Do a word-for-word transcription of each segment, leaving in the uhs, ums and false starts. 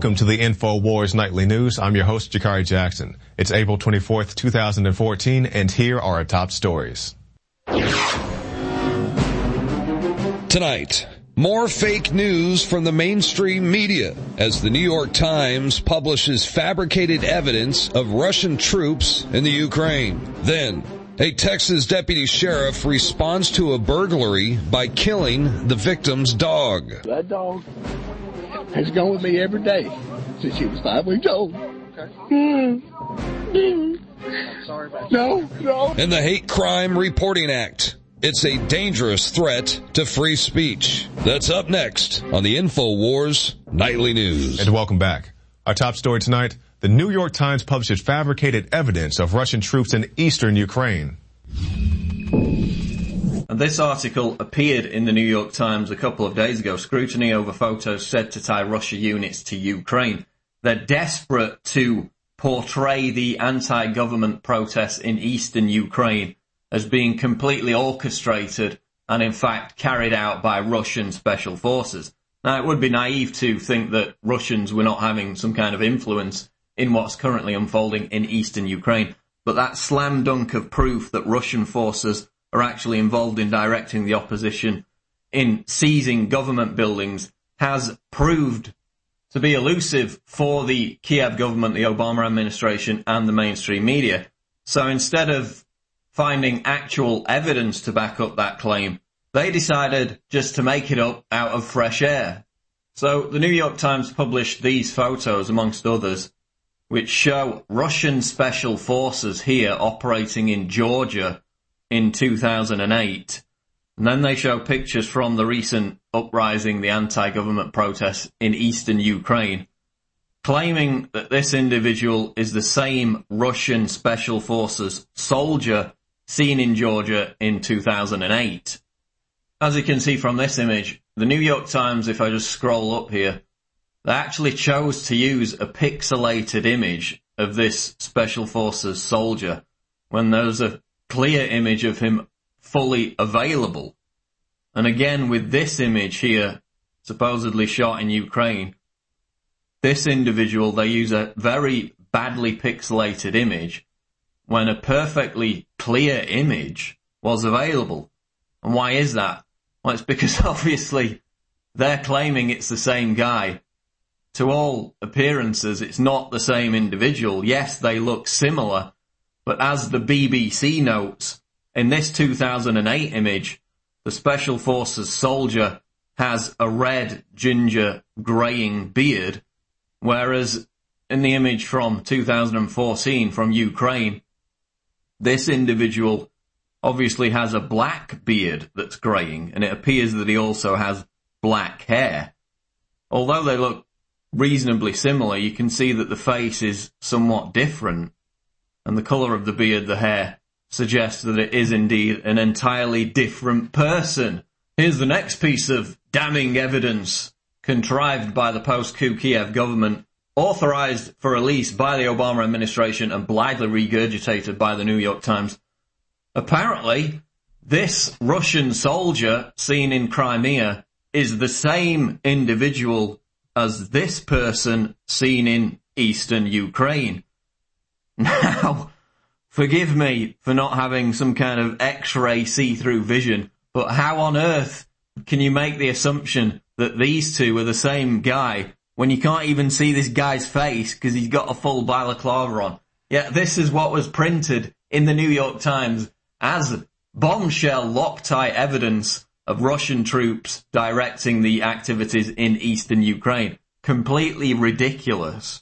Welcome to the InfoWars Nightly News. I'm your host, Jakari Jackson. It's April twenty-fourth, two thousand fourteen, and here are our top stories. Tonight, more fake news from the mainstream media as the New York Times publishes fabricated evidence of Russian troops in the Ukraine. Then, a Texas deputy sheriff responds to a burglary by killing the victim's dog. That dog has gone with me every day since she was five weeks old. Okay. Mm. Mm. I'm sorry about that. No, no. And the Hate Crime Reporting Act. It's a dangerous threat to free speech. That's up next on the InfoWars Nightly News. And welcome back. Our top story tonight, the New York Times publishes fabricated evidence of Russian troops in eastern Ukraine. And this article appeared in the New York Times a couple of days ago. Scrutiny over photos said to tie Russia units to Ukraine. They're desperate to portray the anti-government protests in eastern Ukraine as being completely orchestrated and in fact carried out by Russian special forces. Now, it would be naive to think that Russians were not having some kind of influence in what's currently unfolding in eastern Ukraine, but that slam dunk of proof that Russian forces are actually involved in directing the opposition in seizing government buildings has proved to be elusive for the Kiev government, the Obama administration, and the mainstream media. So instead of finding actual evidence to back up that claim, they decided just to make it up out of fresh air. So the New York Times published these photos, amongst others, which show Russian special forces here operating in Georgia in two thousand eight. And then they show pictures from the recent uprising, the anti-government protests in eastern Ukraine, claiming that this individual is the same Russian special forces soldier seen in Georgia in two thousand eight. As you can see from this image, the New York Times, if I just scroll up here, they actually chose to use a pixelated image of this special forces soldier when there's a clear image of him fully available. And again, with this image here, supposedly shot in Ukraine, this individual, they use a very badly pixelated image when a perfectly clear image was available. And why is that? Well, it's because obviously they're claiming it's the same guy. To all appearances, it's not the same individual. Yes, they look similar, but as the B B C notes, in this two thousand eight image, the Special Forces soldier has a red, ginger, greying beard, whereas in the image from two thousand fourteen from Ukraine, this individual obviously has a black beard that's greying, and it appears that he also has black hair. Although they look reasonably similar, you can see that the face is somewhat different, and the colour of the beard, the hair, suggests that it is indeed an entirely different person. Here's the next piece of damning evidence contrived by the post-coup Kiev government, authorised for release by the Obama administration and blithely regurgitated by the New York Times. Apparently, this Russian soldier seen in Crimea is the same individual as this person seen in eastern Ukraine. Now, forgive me for not having some kind of X-ray see-through vision, but how on earth can you make the assumption that these two are the same guy when you can't even see this guy's face because he's got a full balaclava on? Yeah, this is what was printed in the New York Times as bombshell Loctite evidence of Russian troops directing the activities in eastern Ukraine. Completely ridiculous.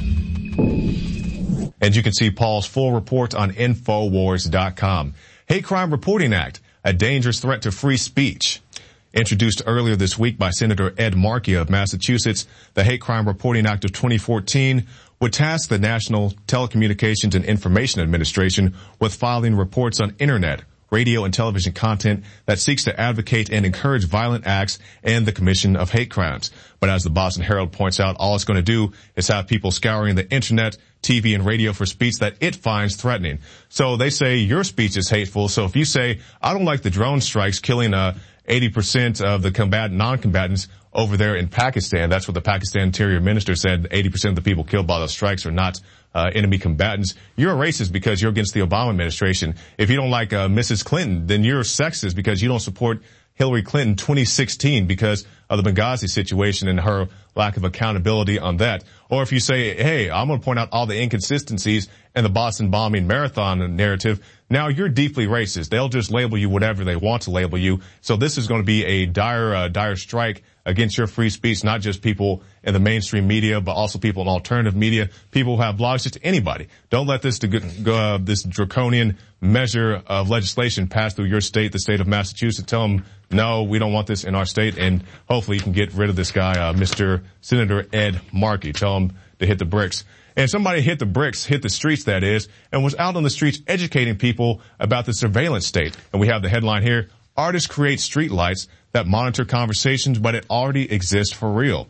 And you can see Paul's full report on Infowars dot com. Hate Crime Reporting Act, a dangerous threat to free speech. Introduced earlier this week by Senator Ed Markey of Massachusetts, the Hate Crime Reporting Act of twenty fourteen would task the National Telecommunications and Information Administration with filing reports on Internet, radio, and television content that seeks to advocate and encourage violent acts and the commission of hate crimes. But as the Boston Herald points out, all it's going to do is have people scouring the Internet, T V, and radio for speech that it finds threatening. So they say your speech is hateful. So if you say, I don't like the drone strikes killing uh eighty percent of the combat non-combatants, over there in Pakistan. That's what the Pakistan Interior Minister said. eighty percent of the people killed by those strikes are not uh, enemy combatants. You're a racist because you're against the Obama administration. If you don't like uh, Missus Clinton, then you're sexist because you don't support Hillary Clinton twenty sixteen because of the Benghazi situation and her lack of accountability on that. Or if you say, hey, I'm going to point out all the inconsistencies in the Boston bombing marathon narrative, now you're deeply racist. They'll just label you whatever they want to label you. So this is going to be a dire, uh, dire strike against your free speech, not just people in the mainstream media, but also people in alternative media, people who have blogs, just anybody. Don't let this, uh, this draconian measure of legislation pass through your state, the state of Massachusetts. Tell them, no, we don't want this in our state, and hopefully you can get rid of this guy, uh, Mister Senator Ed Markey. Tell him to hit the bricks. And somebody hit the bricks, hit the streets, that is, and was out on the streets educating people about the surveillance state. And we have the headline here, artists create street lights that monitor conversations, but it already exists for real.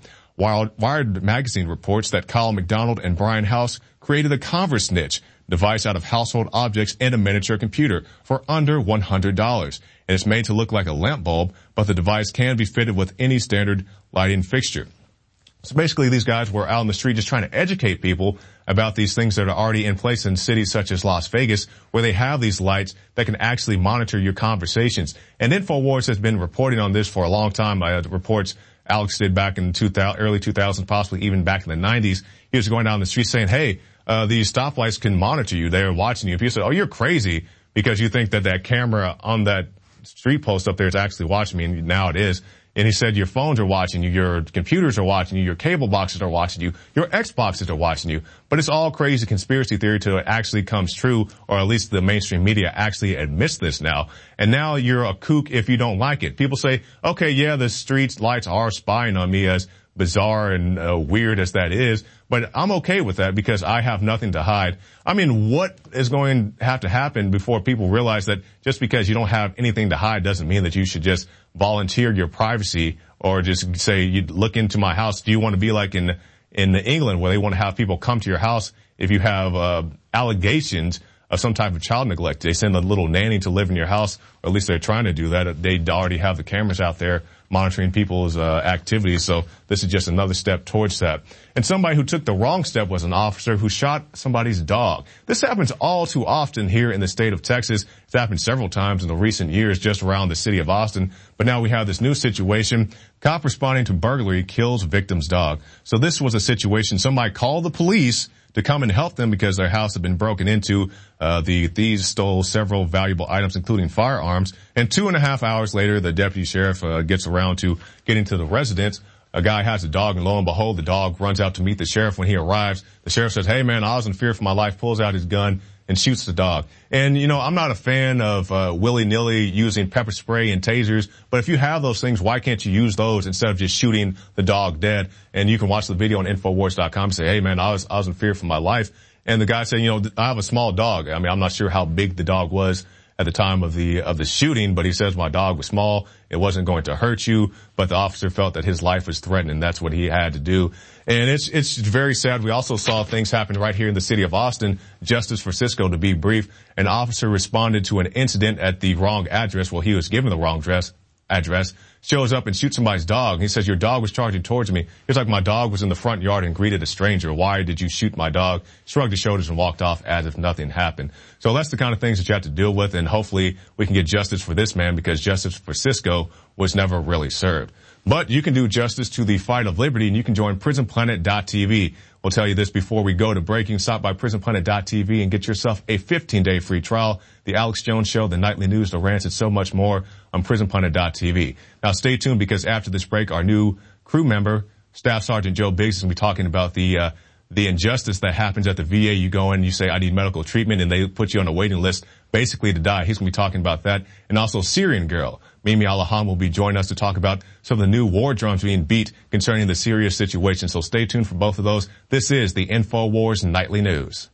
Wired magazine reports that Kyle McDonald and Brian House created a Converse Niche device out of household objects and a miniature computer for under one hundred dollars. And it's made to look like a lamp bulb, but the device can be fitted with any standard lighting fixture. So basically, these guys were out on the street just trying to educate people about these things that are already in place in cities such as Las Vegas, where they have these lights that can actually monitor your conversations. And InfoWars has been reporting on this for a long time. Uh, reports Alex did back in two thousand, early two thousands, possibly even back in the nineties. He was going down the street saying, hey, uh, these stoplights can monitor you. They're watching you. If you say, oh, you're crazy because you think that that camera on that street post up there is actually watching me, and now it is. And he said your phones are watching you, your computers are watching you, your cable boxes are watching you, your Xboxes are watching you. But it's all crazy conspiracy theory till it actually comes true, or at least the mainstream media actually admits this now. And now you're a kook if you don't like it. People say, okay, yeah, the streets lights are spying on me, as bizarre and uh, weird as that is, but I'm okay with that because I have nothing to hide. I mean, what is going to have to happen before people realize that just because you don't have anything to hide doesn't mean that you should just volunteer your privacy or just say, you look into my house. Do you want to be like in, in England where they want to have people come to your house if you have, uh, allegations of some type of child neglect? They send a little nanny to live in your house, or at least they're trying to do that. They already have the cameras out there monitoring people's uh, activities, so this is just another step towards that. And somebody who took the wrong step was an officer who shot somebody's dog. This happens all too often here in the state of Texas. It's happened several times in the recent years just around the city of Austin, but now we have this new situation. Cop responding to burglary kills victim's dog. So this was a situation, somebody called the police to come and help them because their house had been broken into. Uh, the thieves stole several valuable items, including firearms. And two and a half hours later, the deputy sheriff uh, gets around to getting to the residence. A guy has a dog, and lo and behold, the dog runs out to meet the sheriff. When he arrives, the sheriff says, hey, man, I was in fear for my life, pulls out his gun and shoots the dog. And, you know, I'm not a fan of uh, willy-nilly using pepper spray and tasers, but if you have those things, why can't you use those instead of just shooting the dog dead? And you can watch the video on Infowars dot com and say, hey, man, I was, I was in fear for my life. And the guy said, you know, I have a small dog. I mean, I'm not sure how big the dog was at the time of the, of the shooting, but he says my dog was small. It wasn't going to hurt you, but the officer felt that his life was threatened, and that's what he had to do. And it's, it's very sad. We also saw things happen right here in the city of Austin. Justice for Cisco, to be brief. An officer responded to an incident at the wrong address. Well, he was given the wrong address, address, shows up and shoots somebody's dog. He says, your dog was charging towards me. He's like, my dog was in the front yard and greeted a stranger. Why did you shoot my dog? Shrugged his shoulders and walked off as if nothing happened. So that's the kind of things that you have to deal with, and hopefully we can get justice for this man, because justice for Cisco was never really served. But you can do justice to the fight of liberty, and you can join prison planet dot t v. We'll tell you this before we go to break. You can stop by prison planet dot t v and get yourself a fifteen day free trial. The Alex Jones Show, the nightly news, the rants, and so much more on prison planet dot t v. Now stay tuned, because after this break, our new crew member, Staff Sergeant Joe Biggs, is going to be talking about the uh the injustice that happens at the V A. You go in, you say, I need medical treatment, and they put you on a waiting list basically to die. He's going to be talking about that. And also Syrian Girl, Mimi Alahan, will be joining us to talk about some of the new war drums being beat concerning the Syria situation. So stay tuned for both of those. This is the InfoWars Nightly News.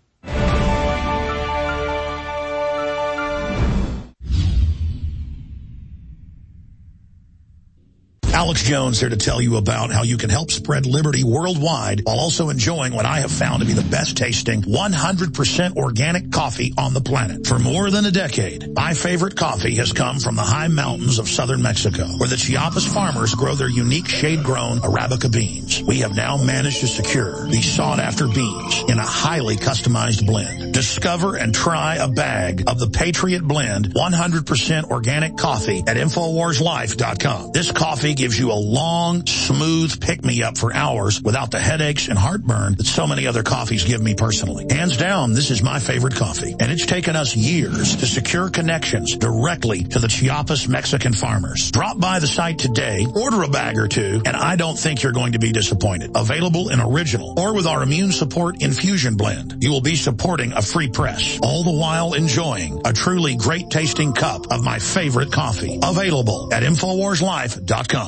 Alex Jones here to tell you about how you can help spread liberty worldwide while also enjoying what I have found to be the best tasting one hundred percent organic coffee on the planet. For more than a decade, my favorite coffee has come from the high mountains of southern Mexico, where the Chiapas farmers grow their unique shade-grown Arabica beans. We have now managed to secure these sought-after beans in a highly customized blend. Discover and try a bag of the Patriot Blend one hundred percent organic coffee at Infowars Life dot com. This coffee gives you a long, smooth pick-me-up for hours without the headaches and heartburn that so many other coffees give me personally. Hands down, this is my favorite coffee, and it's taken us years to secure connections directly to the Chiapas Mexican farmers. Drop by the site today, order a bag or two, and I don't think you're going to be disappointed. Available in original or with our Immune Support Infusion Blend. You will be supporting a free press, all the while enjoying a truly great-tasting cup of my favorite coffee. Available at Infowars Life dot com.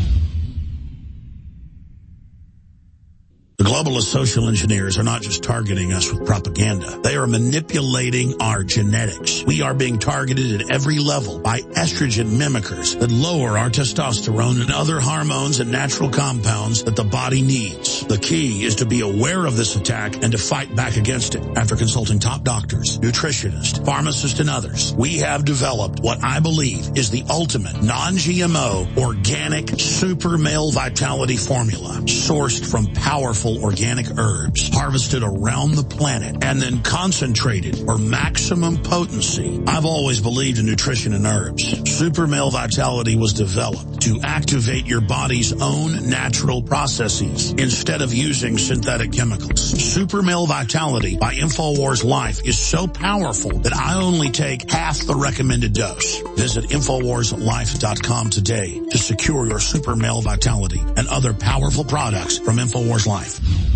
The globalist social engineers are not just targeting us with propaganda. They are manipulating our genetics. We are being targeted at every level by estrogen mimickers that lower our testosterone and other hormones and natural compounds that the body needs. The key is to be aware of this attack and to fight back against it. After consulting top doctors, nutritionists, pharmacists, and others, we have developed what I believe is the ultimate non-G M O organic super male vitality formula, sourced from powerful organic herbs harvested around the planet and then concentrated for maximum potency. I've always believed in nutrition and herbs. Super Male Vitality was developed to activate your body's own natural processes instead of using synthetic chemicals. Super Male Vitality by Infowars Life is so powerful that I only take half the recommended dose. Visit Infowars Life dot com today to secure your Super Male Vitality and other powerful products from Infowars Life.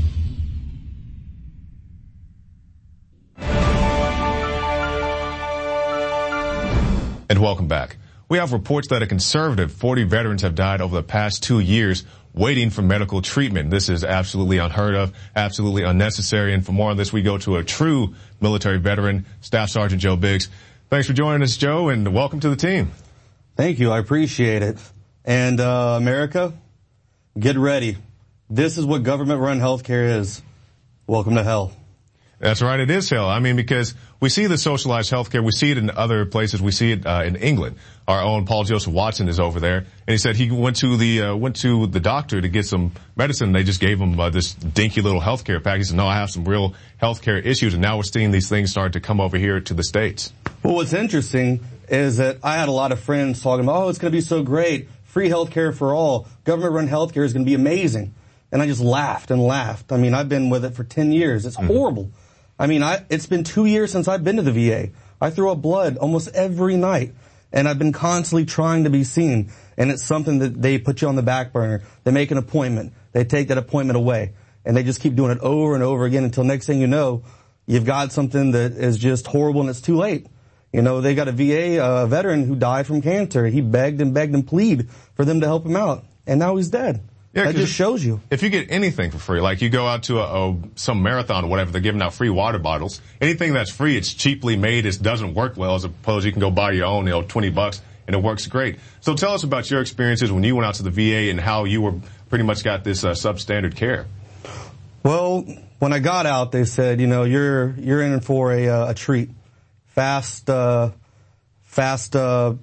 And welcome back. We have reports that a conservative forty veterans have died over the past two years waiting for medical treatment. This is absolutely unheard of, absolutely unnecessary. And for more on this, we go to a true military veteran, Staff Sergeant Joe Biggs. Thanks for joining us, Joe, and welcome to the team. Thank you. I appreciate it. And uh, America, get ready. This is what government-run healthcare is. Welcome to hell. That's right, it is hell. I mean, because we see the socialized healthcare, we see it in other places, we see it uh, in England. Our own Paul Joseph Watson is over there, and he said he went to the uh, went to the doctor to get some medicine. They just gave him uh, this dinky little healthcare package. He said, "No, I have some real healthcare issues," and now we're seeing these things start to come over here to the States. Well, what's interesting is that I had a lot of friends talking about, "Oh, it's going to be so great, free healthcare for all, government-run healthcare is going to be amazing," and I just laughed and laughed. I mean, I've been with it for ten years. It's mm-hmm. horrible. I mean, I, it's been two years since I've been to the V A. I throw up blood almost every night, and I've been constantly trying to be seen. And it's something that they put you on the back burner. They make an appointment. They take that appointment away, and they just keep doing it over and over again until next thing you know, you've got something that is just horrible and it's too late. You know, they got a V A uh, veteran who died from cancer. He begged and begged and pleaded for them to help him out, and now he's dead. Yeah, that just shows you. If you get anything for free, like you go out to a, a some marathon or whatever, they're giving out free water bottles. Anything that's free, it's cheaply made, it doesn't work well, as opposed you can go buy your own, you know, twenty bucks, and it works great. So tell us about your experiences when you went out to the V A and how you were pretty much got this uh, substandard care. Well, when I got out, they said, you know, you're you're in for a uh, a treat, fast, uh, fast uh,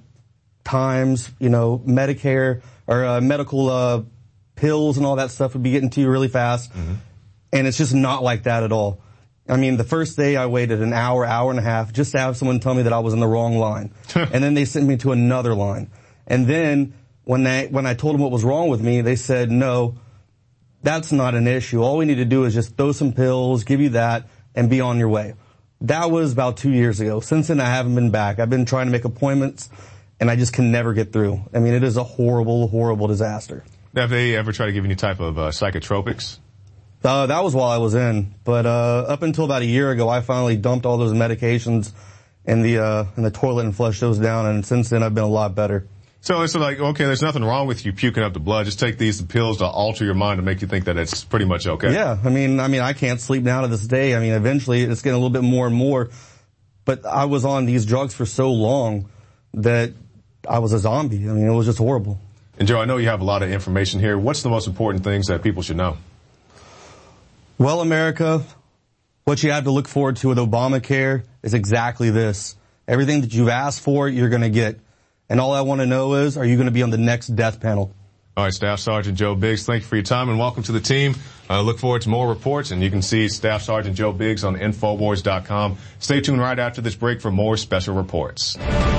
times, you know, Medicare or uh, medical. Uh, pills and all that stuff would be getting to you really fast. Mm-hmm. And it's just not like that at all. I mean, the first day I waited an hour, hour and a half just to have someone tell me that I was in the wrong line. And then they sent me to another line. And then when they, when I told them what was wrong with me, they said, no, that's not an issue. All we need to do is just throw some pills, give you that, and be on your way. That was about two years ago. Since then, I haven't been back. I've been trying to make appointments, and I just can never get through. I mean, it is a horrible, horrible disaster. Have they ever tried to give any type of uh, psychotropics? Uh, that was while I was in. But uh, up until about a year ago, I finally dumped all those medications in the uh, in the toilet and flushed those down. And since then, I've been a lot better. So it's like, okay, there's nothing wrong with you puking up the blood. Just take these pills to alter your mind to make you think that it's pretty much okay. Yeah, I mean, I mean, I can't sleep now to this day. I mean, eventually, it's getting a little bit more and more. But I was on these drugs for so long that I was a zombie. I mean, it was just horrible. And Joe, I know you have a lot of information here. What's the most important things that people should know? Well, America, what you have to look forward to with Obamacare is exactly this. Everything that you've asked for, you're going to get. And all I want to know is, are you going to be on the next death panel? All right, Staff Sergeant Joe Biggs, thank you for your time and welcome to the team. I uh, look forward to more reports, and you can see Staff Sergeant Joe Biggs on Infowars dot com. Stay tuned right after this break for more special reports.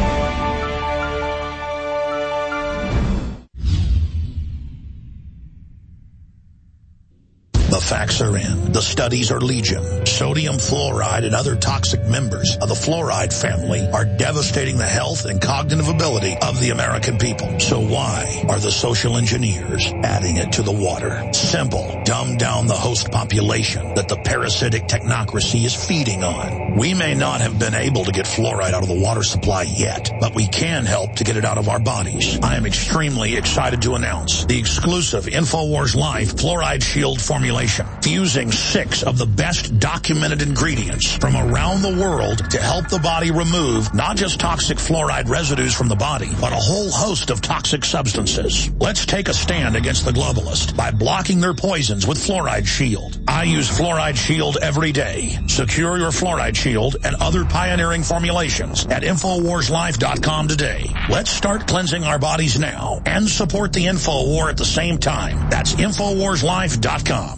The facts are in. The studies are legion. Sodium fluoride and other toxic members of the fluoride family are devastating the health and cognitive ability of the American people. So why are the social engineers adding it to the water? Simple. Dumb down the host population that the parasitic technocracy is feeding on. We may not have been able to get fluoride out of the water supply yet, but we can help to get it out of our bodies. I am extremely excited to announce the exclusive InfoWars Life Fluoride Shield formulation, fusing six of the best documented ingredients from around the world to help the body remove not just toxic fluoride residues from the body, but a whole host of toxic substances. Let's take a stand against the globalists by blocking their poisons with Fluoride Shield. I use Fluoride Shield every day. Secure your Fluoride Shield and other pioneering formulations at Infowars Life dot com today. Let's start cleansing our bodies now and support the Info War at the same time. That's Infowars Life dot com.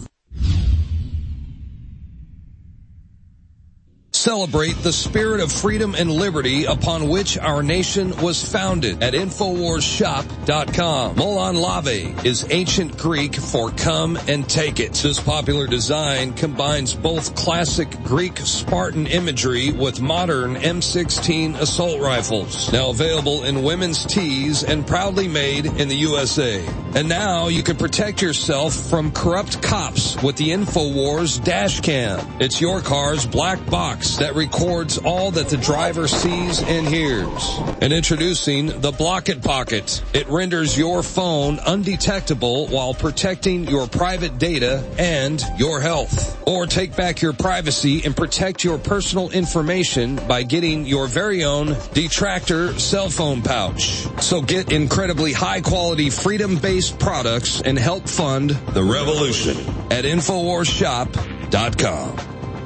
Celebrate the spirit of freedom and liberty upon which our nation was founded at Infowars Shop dot com. Molon Lave is ancient Greek for come and take it. This popular design combines both classic Greek Spartan imagery with modern M sixteen assault rifles. Now available in women's tees and proudly made in the U S A. And now you can protect yourself from corrupt cops with the Infowars dash cam. It's your car's black box that records all that the driver sees and hears. And introducing the Block It Pocket. It renders your phone undetectable while protecting your private data and your health. Or take back your privacy and protect your personal information by getting your very own Detractor cell phone pouch. So get incredibly high quality freedom-based products and help fund the revolution at Infowars Shop dot com.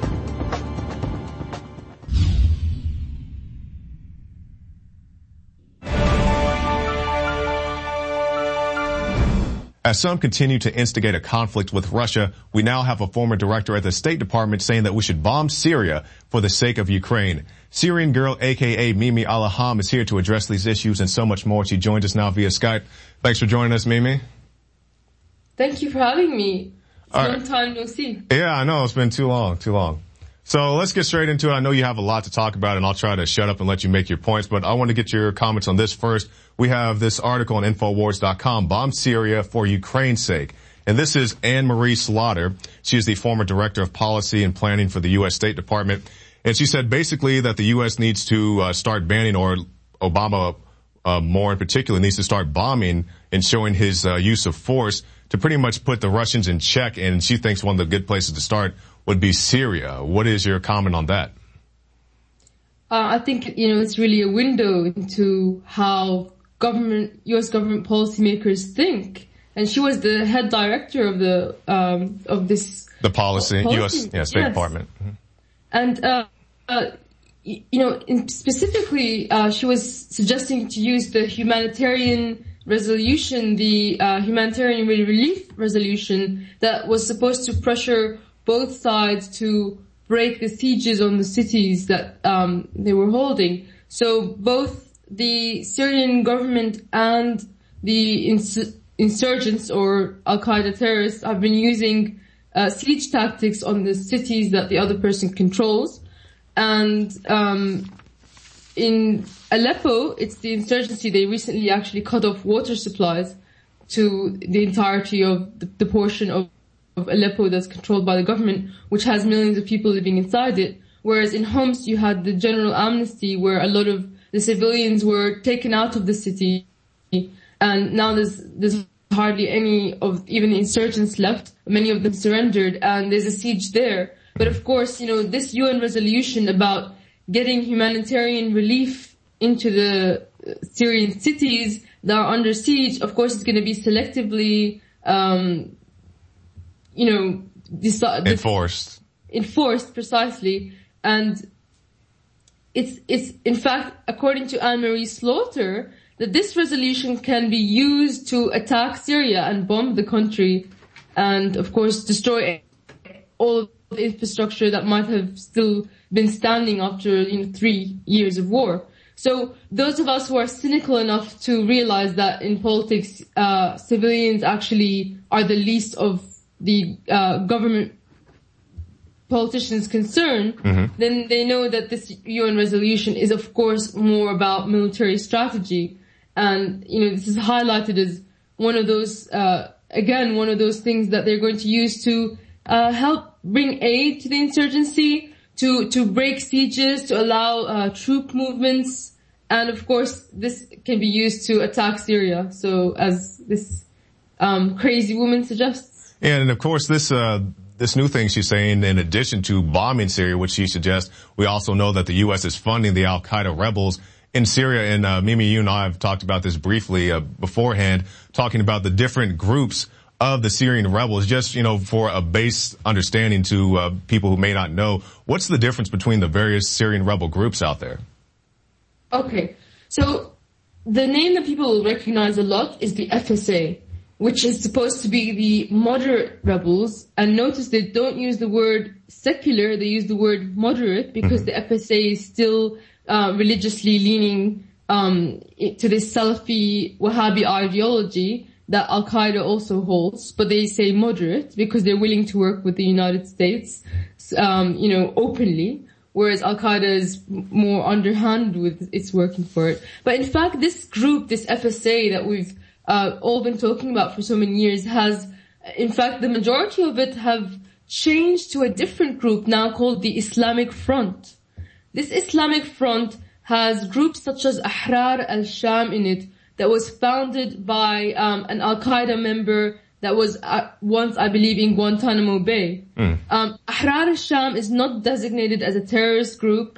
As some continue to instigate a conflict with Russia, we now have a former director at the State Department saying that we should bomb Syria for the sake of Ukraine. Syrian girl, a k a. Mimi Alaham, is here to address these issues and so much more. She joins us now via Skype. Thanks for joining us, Mimi. Thank you for having me. It's a long time no see. Yeah, I know. It's been too long, too long. So let's get straight into it. I know you have a lot to talk about, and I'll try to shut up and let you make your points, but I want to get your comments on this first. We have this article on Infowars dot com, Bomb Syria for Ukraine's Sake. And this is Anne-Marie Slaughter. She is the former director of policy and planning for the U S State Department. And she said basically that the U S needs to uh, start banning, or Obama uh, more in particular needs to start bombing and showing his uh, use of force to pretty much put the Russians in check. And she thinks one of the good places to start would be Syria. What is your comment on that? Uh, I think, you know, it's really a window into how government, U S government policymakers think. And she was the head director of the, um, of this. The policy, policy. U S yeah, State yes. Department. Mm-hmm. And, uh, uh, you know, in specifically, uh, she was suggesting to use the humanitarian resolution, the, uh, humanitarian relief resolution that was supposed to pressure both sides to break the sieges on the cities that um, they were holding. So both the Syrian government and the ins- insurgents or Al-Qaeda terrorists have been using uh, siege tactics on the cities that the other person controls. And um, in Aleppo, it's the insurgency. They recently actually cut off water supplies to the entirety of the, the portion of of Aleppo that's controlled by the government, which has millions of people living inside it. Whereas in Homs, you had the general amnesty where a lot of the civilians were taken out of the city. And now there's, there's hardly any of even the insurgents left. Many of them surrendered and there's a siege there. But of course, you know, this U N resolution about getting humanitarian relief into the Syrian cities that are under siege, of course, it's going to be selectively, um, you know, dis- enforced. Enforced, precisely. And it's, it's, in fact, according to Anne-Marie Slaughter, that this resolution can be used to attack Syria and bomb the country and, of course, destroy all of the infrastructure that might have still been standing after, you know, three years of war. So those of us who are cynical enough to realize that in politics, uh, civilians actually are the least of the uh, government politicians' concern, mm-hmm. then they know that this U N resolution is, of course, more about military strategy. And, you know, this is highlighted as one of those, uh, again, one of those things that they're going to use to uh, help bring aid to the insurgency, to, to break sieges, to allow uh, troop movements. And, of course, this can be used to attack Syria. So, as this um, crazy woman suggests. And, of course, this uh, this new thing she's saying, in addition to bombing Syria, which she suggests, we also know that the U S is funding the al-Qaeda rebels in Syria. And, uh, Mimi, you and I have talked about this briefly uh, beforehand, talking about the different groups of the Syrian rebels, just, you know, for a base understanding to uh, people who may not know. What's the difference between the various Syrian rebel groups out there? Okay, so the name that people will recognize a lot is the F S A, which is supposed to be the moderate rebels. And notice they don't use the word secular, they use the word moderate, because mm-hmm. the F S A is still uh, religiously leaning um, to this Salafi Wahhabi ideology that Al-Qaeda also holds, but they say moderate because they're willing to work with the United States, um, you know, openly. Whereas Al-Qaeda is more underhand with its working for it. But in fact, this group, this F S A that we've uh, all been talking about for so many years has, in fact, the majority of it have changed to a different group now called the Islamic Front. This Islamic Front has groups such as Ahrar al-Sham in it that was founded by um, an Al-Qaeda member that was uh, once, I believe, in Guantanamo Bay. Mm. Um, Ahrar al-Sham is not designated as a terrorist group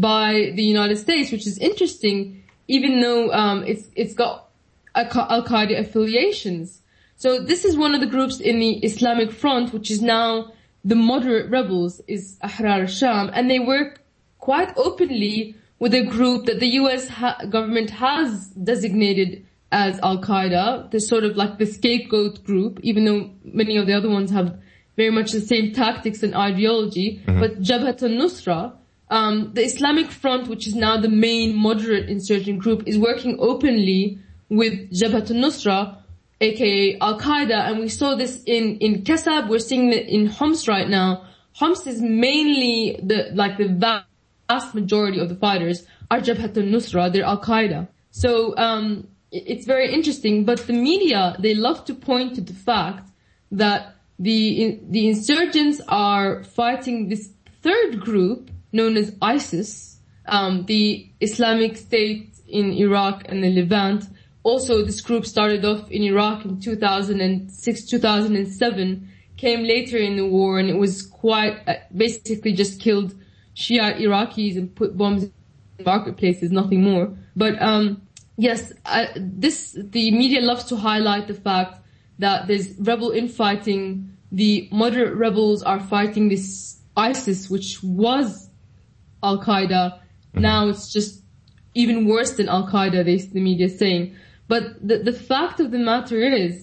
by the United States, which is interesting, even though um, it's it's got Al-Qaeda affiliations. So this is one of the groups in the Islamic Front, which is now the moderate rebels, is Ahrar al-Sham, and they work quite openly with a group that the U S ha- government has designated as Al-Qaeda. They're sort of like the scapegoat group, even though many of the other ones have very much the same tactics and ideology. Mm-hmm. But Jabhat al-Nusra, um, the Islamic Front, which is now the main moderate insurgent group, is working openly with Jabhat al-Nusra, aka Al-Qaeda, and we saw this in, in Kasab, we're seeing it in Homs right now. Homs is mainly the, like the vast majority of the fighters are Jabhat al-Nusra, they're Al-Qaeda. So, um, it's very interesting, but the media, they love to point to the fact that the the insurgents are fighting this third group known as ISIS, um, the Islamic State in Iraq and the Levant. Also, this group started off in Iraq in two thousand six, two thousand seven, came later in the war, and it was quite, uh, basically just killed Shia Iraqis and put bombs in marketplaces, nothing more. But, um, Yes, uh, this, the media loves to highlight the fact that there's rebel infighting. The moderate rebels are fighting this ISIS, which was Al-Qaeda. Mm-hmm. Now it's just even worse than Al-Qaeda, they, the media is saying. But the, the fact of the matter is,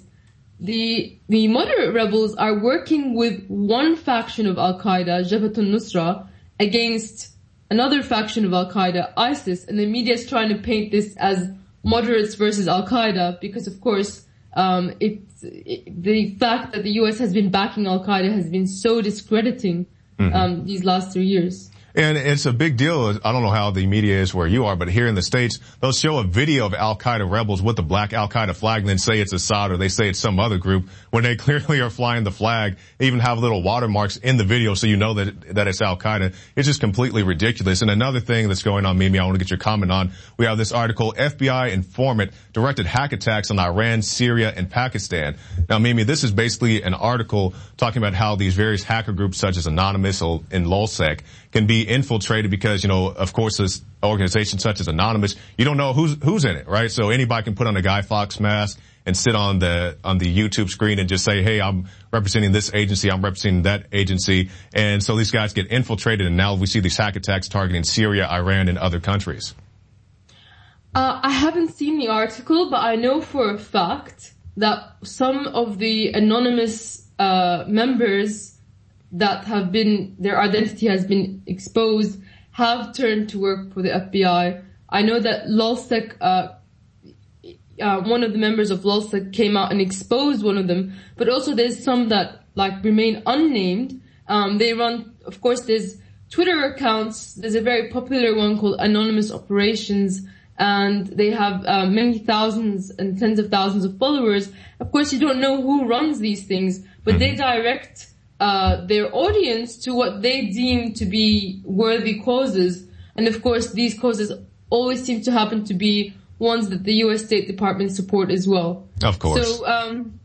the, the moderate rebels are working with one faction of Al-Qaeda, Jabhat al-Nusra, against another faction of Al-Qaeda, ISIS, and the media is trying to paint this as moderates versus Al-Qaeda, because of course, um, it, it, the fact that the U S has been backing Al-Qaeda has been so discrediting, mm-hmm. um, these last three years. And it's a big deal. I don't know how the media is where you are, but here in the States, they'll show a video of Al-Qaeda rebels with the black Al-Qaeda flag and then say it's Assad or they say it's some other group when they clearly are flying the flag. They even have little watermarks in the video so you know that, that it's Al-Qaeda. It's just completely ridiculous. And another thing that's going on, Mimi, I want to get your comment on. We have this article, F B I informant directed hack attacks on Iran, Syria, and Pakistan. Now, Mimi, this is basically an article talking about how these various hacker groups such as Anonymous and LulzSec can be infiltrated because, you know, of course, this organization such as Anonymous, you don't know who's, who's in it, right? So anybody can put on a Guy Fawkes mask and sit on the, on the YouTube screen and just say, hey, I'm representing this agency, I'm representing that agency. And so these guys get infiltrated, and now we see these hack attacks targeting Syria, Iran, and other countries. Uh, I haven't seen the article, but I know for a fact that some of the anonymous, uh, members that have been, their identity has been exposed, have turned to work for the F B I. I know that LulzSec, uh, uh, one of the members of LulzSec came out and exposed one of them, but also there's some that, like, remain unnamed. Um, they run, of course, there's Twitter accounts. There's a very popular one called Anonymous Operations, and they have uh, many thousands and tens of thousands of followers. Of course, you don't know who runs these things, but they direct uh their audience to what they deem to be worthy causes. And of course, these causes always seem to happen to be ones that the U S State Department support as well. Of course. So um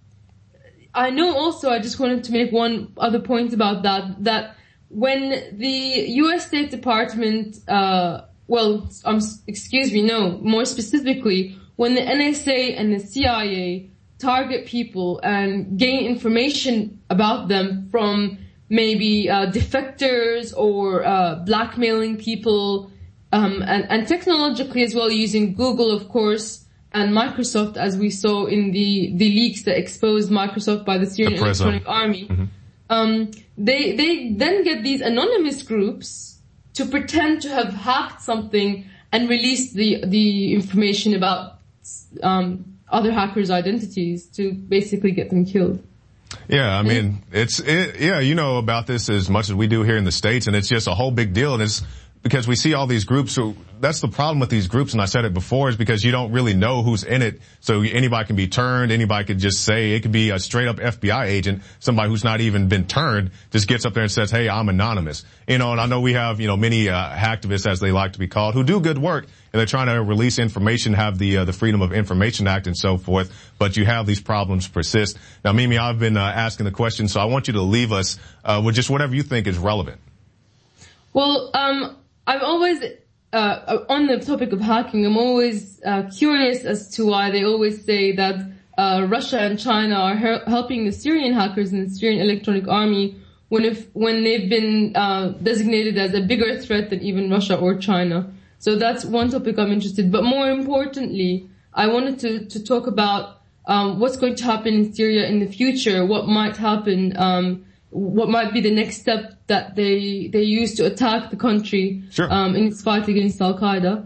I know also, I just wanted to make one other point about that, that when the U S State Department, uh well, um, excuse me, no, more specifically, when the N S A and the C I A target people and gain information about them from maybe uh, defectors or uh, blackmailing people, um, and, and technologically as well, using Google, of course, and Microsoft, as we saw in the, the leaks that exposed Microsoft by the Syrian the Electronic Army. Mm-hmm. Um, they, they then get these anonymous groups to pretend to have hacked something and release the, the information about, um, other hackers' identities to basically get them killed. Yeah, I mean, it's, it, yeah, you know about this as much as we do here in the States, and it's just a whole big deal, and it's because we see all these groups. So that's the problem with these groups, and I said it before, is because you don't really know who's in it. So anybody can be turned, anybody could just say, it could be a straight up F B I agent, somebody who's not even been turned, just gets up there and says, hey, I'm anonymous. You know, and I know we have, you know, many, uh, hacktivists, as they like to be called, who do good work, and they're trying to release information, have the, uh, the Freedom of Information Act and so forth, but you have these problems persist. Now, Mimi, I've been, uh, asking the question, so I want you to leave us, uh, with just whatever you think is relevant. Well, um, I'm always, uh, on the topic of hacking, I'm always, uh, curious as to why they always say that, uh, Russia and China are her- helping the Syrian hackers and the Syrian Electronic Army when if, when they've been, uh, designated as a bigger threat than even Russia or China. So that's one topic I'm interested in. But more importantly, I wanted to, to talk about, um, what's going to happen in Syria in the future, what might happen, um, what might be the next step that they they use to attack the country, sure. um, in its fight against Al-Qaeda.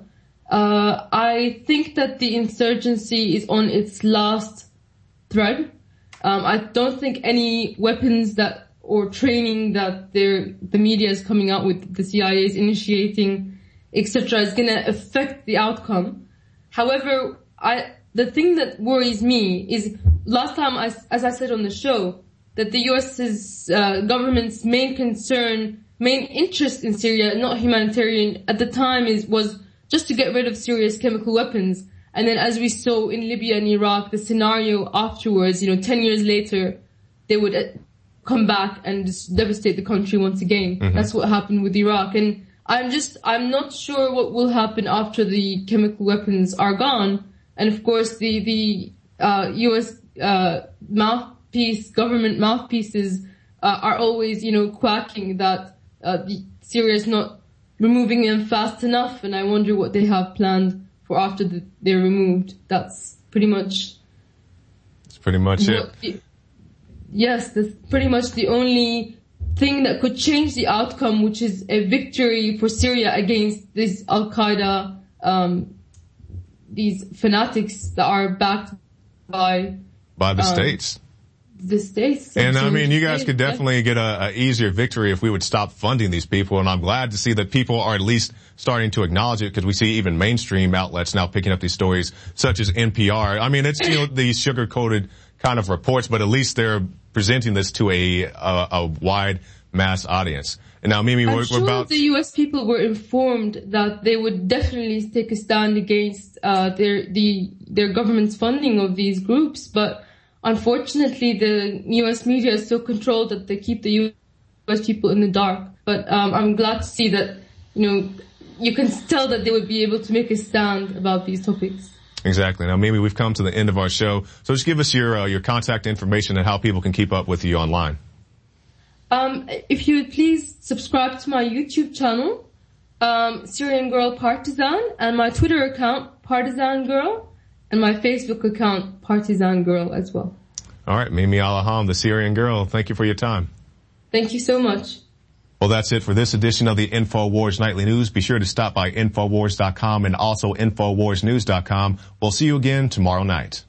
Uh, I think that the insurgency is on its last thread. Um, I don't think any weapons that or training that they're, the media is coming out with, the C I A is initiating, et cetera, is going to affect the outcome. However, I the thing that worries me is last time, I, as I said on the show, that the U S's uh, government's main concern, main interest in Syria, not humanitarian at the time, is was just to get rid of Syria's chemical weapons. And then as we saw in Libya and Iraq, the scenario afterwards, you know, ten years later, they would uh, come back and just devastate the country once again. Mm-hmm. That's what happened with Iraq. And I'm just, I'm not sure what will happen after the chemical weapons are gone. And of course, the, the, uh, U S, uh, mouthpiece, government mouthpieces, uh, are always, you know, quacking that, uh, the, Syria is not removing them fast enough. And I wonder what they have planned for after the, they're removed. That's pretty much. That's pretty much it. The, yes, that's pretty much the only thing that could change the outcome, which is a victory for Syria against this Al-Qaeda, um, these fanatics that are backed by by the um, states. The states. And I mean, you guys could definitely get a, a easier victory if we would stop funding these people. And I'm glad to see that people are at least starting to acknowledge it, because we see even mainstream outlets now picking up these stories, such as N P R. I mean, it's, you know, these sugar-coated kind of reports, but at least they're presenting this to a, a, a wide mass audience. And now, Mimi, I'm we're, sure we're about... the U S people were informed that they would definitely take a stand against, uh, their, the, their government's funding of these groups, but unfortunately the U S media is so controlled that they keep the U S people in the dark. But, um, I'm glad to see that you know, you can tell that they would be able to make a stand about these topics. Exactly. Now, Mimi, we've come to the end of our show, so just give us your uh, your contact information and how people can keep up with you online. Um, if you would please subscribe to my YouTube channel, um, Syrian Girl Partisan, and my Twitter account, Partisan Girl, and my Facebook account, Partisan Girl as well. All right, Mimi Alaham, the Syrian Girl, thank you for your time. Thank you so much. Well, that's it for this edition of the InfoWars Nightly News. Be sure to stop by Infowars dot com and also Infowars News dot com. We'll see you again tomorrow night.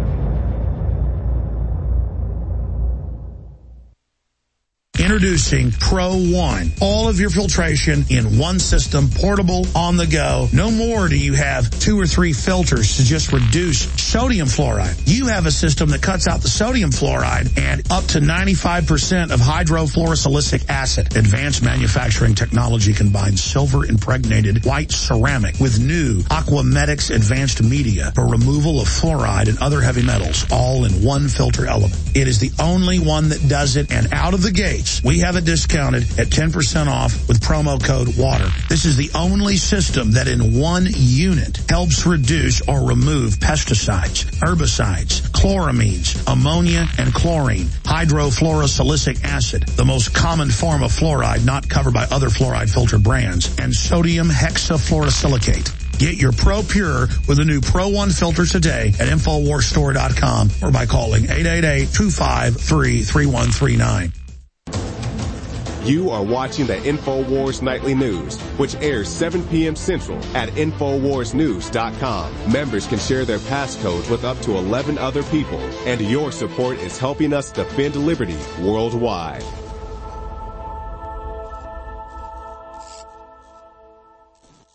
Introducing Pro One. All of your filtration in one system, portable, on the go. No more do you have two or three filters to just reduce sodium fluoride. You have a system that cuts out the sodium fluoride and up to ninety-five percent of hydrofluorosilicic acid. Advanced manufacturing technology combines silver impregnated white ceramic with new Aquamedics advanced media for removal of fluoride and other heavy metals, all in one filter element. It is the only one that does it, and out of the gates, we have it discounted at ten percent off with promo code WATER. This is the only system that in one unit helps reduce or remove pesticides, herbicides, chloramines, ammonia, and chlorine, hydrofluorosilicic acid, the most common form of fluoride not covered by other fluoride filter brands, and sodium hexafluorosilicate. Get your Pro Pure with the new Pro One filter today at Infowars Store dot com or by calling eight eight eight, two five three, three one three nine. You are watching the InfoWars Nightly News, which airs seven p.m. Central at Infowars News dot com. Members can share their passcodes with up to eleven other people, and your support is helping us defend liberty worldwide.